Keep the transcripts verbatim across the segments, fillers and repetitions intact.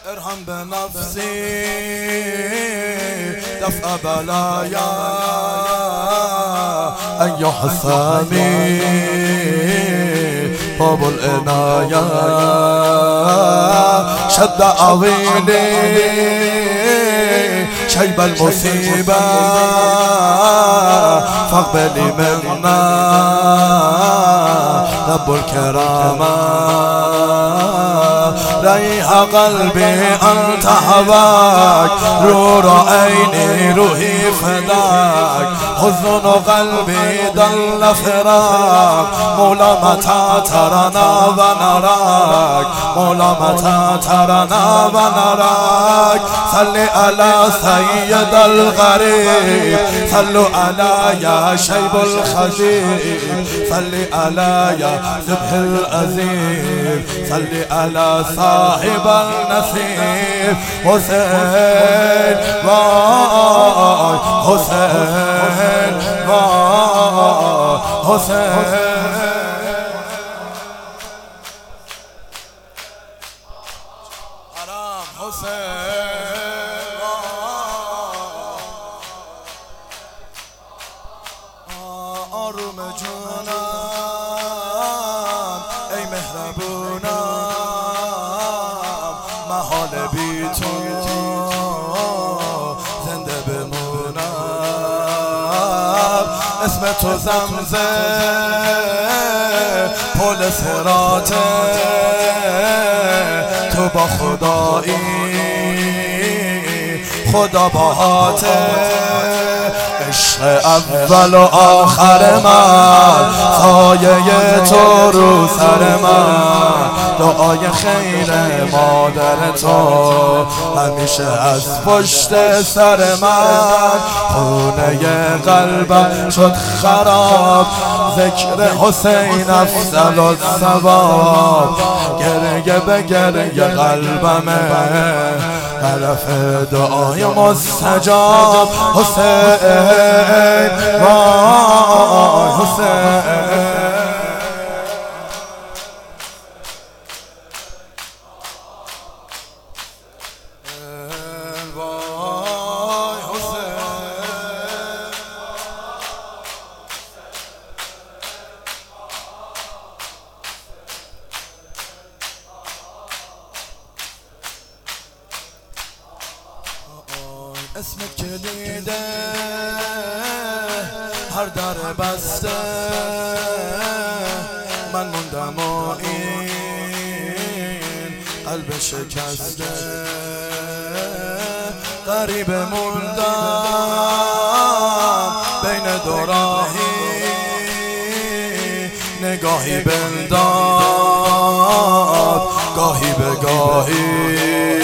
ارحم بنفسي دفع بلايا أي حسامي باب العناية شد عويلي شيب المصيبة فاقبلي منا رب الكرامة ريح قلبي أنت هواك نور عيني روحي فداك حزن قلبي ضل فراق مولا متى ترانا ونراك مولا متى ترانا ونراك صل على سيد الغريب صلوا على يا شيب الخزيب صل على يا ذبح العظيم صل على صاحب النصيب حسين واي حسين واي حسين حرام حسين آروم جونم ای مهربونم محال بی تو زنده بمونم اسم تو زمزم پل صراطه تو با خدایی خدا باهاته عشق اول و آخر من سایه تو رو سر من دعای خیر مادر تو همیشه از پشت سر من خونه قلبم شد خراب ذکر حسین افضل الثواب گریه به گریه قلبمه طرف دعای مستجاب حسین وای حسین وای حسین اسمت کلیده هر در بسته من موندم و این قلب شکسته غریب موندم بین دو راهی نگاهی بنداز گاهی به گاهی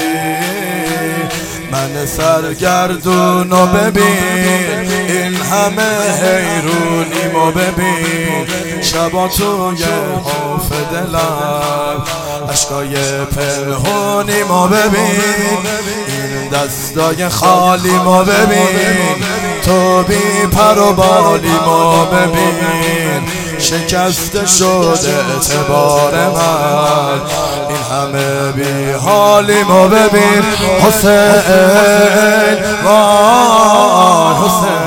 من سرگردونو ببین این همه حیرونیمو ببین شبا توی حوف دلم عشقای پنهونیمو ببین این دستای خالیمو ببین تو بی پر و بالیمو ببین شکسته شده اعتبار من این همه بی حالیمو ببین حسین وای حسین